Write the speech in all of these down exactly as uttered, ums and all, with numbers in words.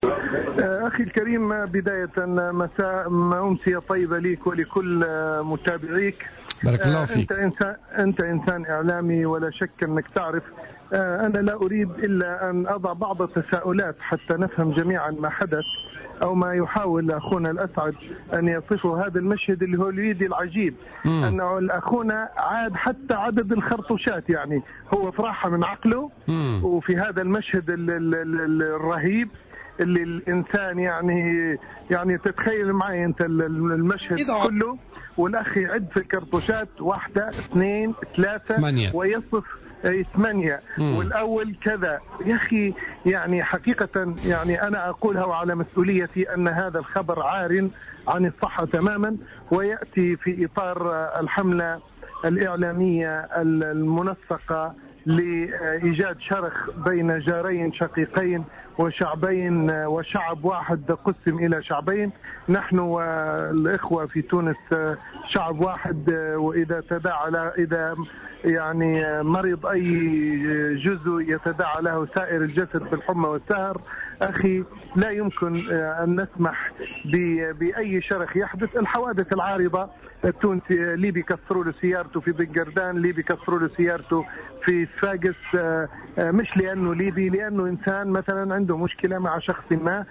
أخي الكريم، بداية مساء أمسية طيبة ليك ولكل متابعيك. بارك الله فيك. أنت إنسان, أنت إنسان إعلامي ولا شك أنك تعرف. أنا لا أريد إلا أن أضع بعض التساؤلات حتى نفهم جميعا ما حدث أو ما يحاول أخونا الأسعد أن يصفه هذا المشهد الهوليدي العجيب. مم. أنه أخونا عاد حتى عدد الخرطوشات، يعني هو فرحة من عقله. مم. وفي هذا المشهد ال ال ال الرهيب اللي الإنسان يعني يعني تتخيل معي أنت المشهد كله، والأخ يعد في الكرتوشات واحدة اثنين ثلاثة ثمانية ويصف ثمانية والأول كذا. يا أخي يعني حقيقة يعني أنا أقولها وعلى مسؤوليتي أن هذا الخبر عار عن الصحة تماما، ويأتي في إطار الحملة الإعلامية المنسقة لإيجاد شرخ بين جارين شقيقين وشعبين وشعب واحد قسم إلى شعبين. نحن والإخوة في تونس شعب واحد، وإذا تداعى إذا يعني مرض أي جزء يتداعى له سائر الجسد بالحمى والسهر. أخي لا يمكن أن نسمح بأي شرخ يحدث. الحوادث العارضة، التونسي اللي بيكسروا له سيارته في بنجردان، اللي بيكسروا له سيارته في صفاقس، مش لأنه ليبي، لأنه إنسان مثلا عنده مشكلة مع شخص ما.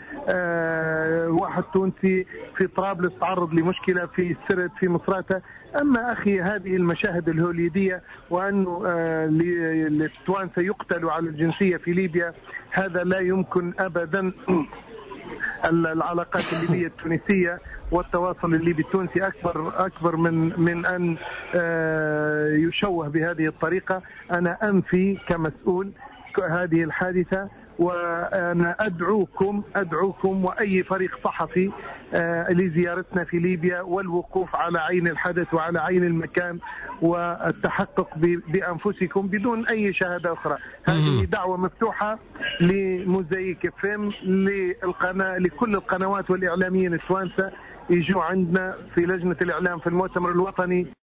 واحد تونسي في طرابلس تعرض لمشكلة في سرت في مصراتة. أما أخي هذه المشاهد الهوليدية وأنه التوانسة يقتلوا على الجنسية في ليبيا، هذا لا يمكن أبدا. العلاقات الليبية التونسية والتواصل الليبي التونسي أكبر أكبر من من أن يشوه بهذه الطريقة. أنا أنفي كمسؤول هذه الحادثة، وأنا أدعوكم أدعوكم وأي فريق صحفي لزيارتنا في ليبيا والوقوف على عين الحدث وعلى عين المكان والتحقق بأنفسكم بدون أي شهادة أخرى. هذه دعوة مفتوحة لموزايك اف ام، للقناة، لكل القنوات والإعلاميين التوانسة يجوا عندنا في لجنة الإعلام في المؤتمر الوطني.